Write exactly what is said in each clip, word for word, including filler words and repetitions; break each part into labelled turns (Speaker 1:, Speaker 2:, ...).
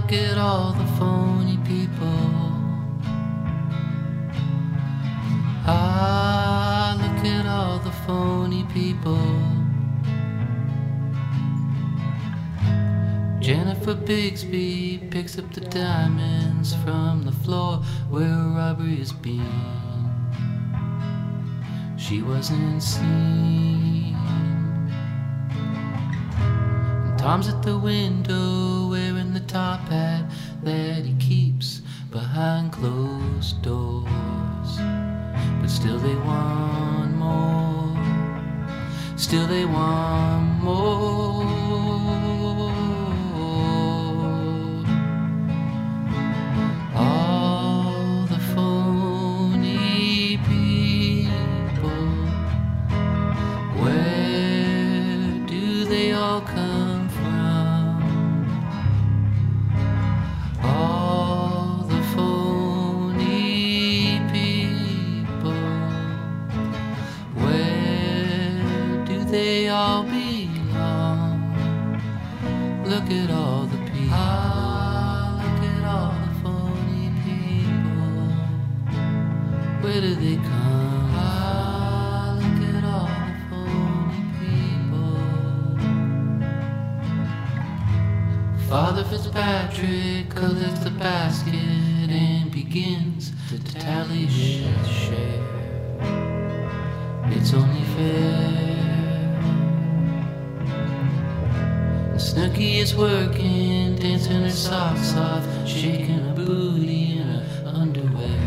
Speaker 1: look at all the phony people. Ah, look at all the phony people. Jennifer Bixby picks up the diamonds from the floor where a robbery has been. She wasn't seen. And Tom's at the window wearing the top hat that he keeps behind closed doors. But still they want more. Still they want more. All the phony people, where do they all come from? All the phony people, where do they all belong? Look at all the people. Ah, look at all the phony people. Where do they come? Ah, look at all the phony people. Father Fitzpatrick collects the basket and begins to tally his share. It's only fair. Snooky is working, dancing her socks off, shaking her booty in her underwear.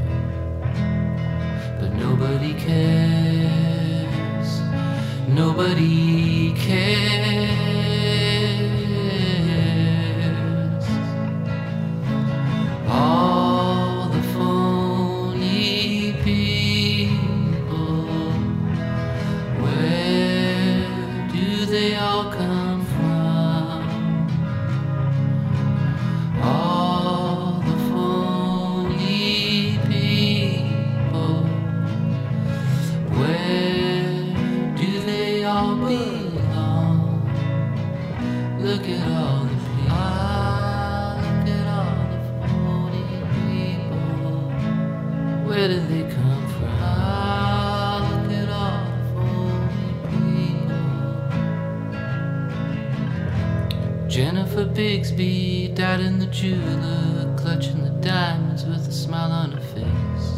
Speaker 1: But nobody cares. Nobody cares. All the phony people, where do they all come from? All the phony people, where do they all belong? Look at all the people. Ah, look at all the phony people. Where do they come from? Ah, look at all the phony people. Jennifer Bixby died in the jeweler, clutching the diamonds with a smile on her face.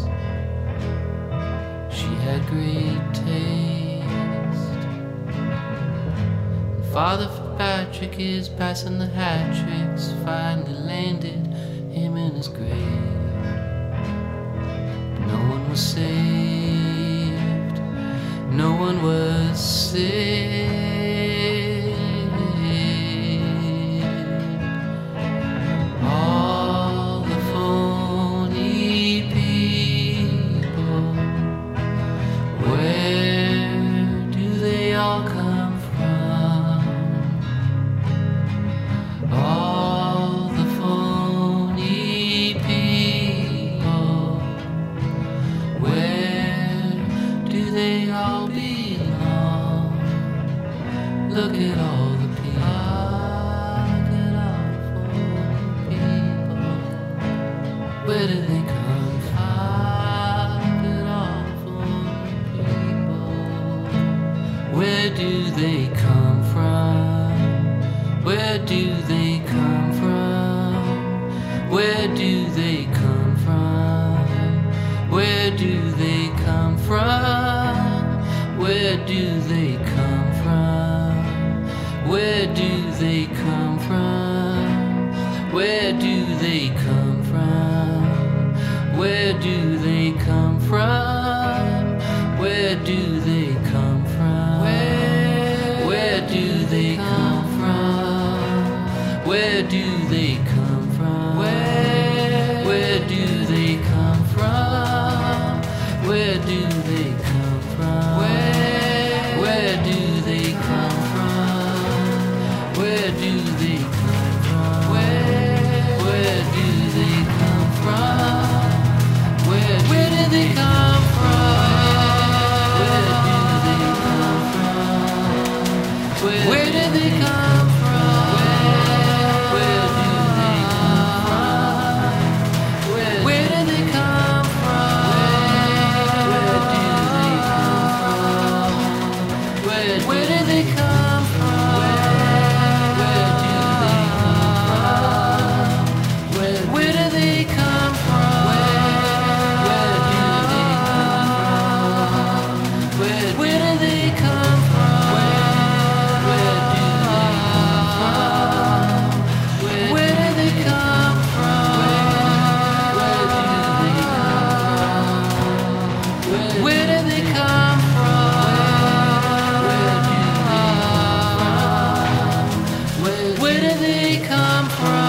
Speaker 1: She had great taste. And Father Fitzpatrick is passing the hat tricks, finally landed him in his grave. But no one was saved. No one was saved. All the phony people, where do they all come from? All the phony people, where do they all belong? Look at all the people. Ah, look at all the phony people. Where do they come from? Ah, look at all the phony people. Where do they come from? Where do they come from? Where do they come from? Where do they come from? Where do they come from? Where do they come from? Where do they come from? Where do they come from? Where do they come from? Where where do they come from? Where do they come from? Where where do they come from? Where do they come from? Where where do they come from? Where do they come from? Where where do they come from? Where where do they come from? Where do they come from? Where do they come from? Where do they come from? from.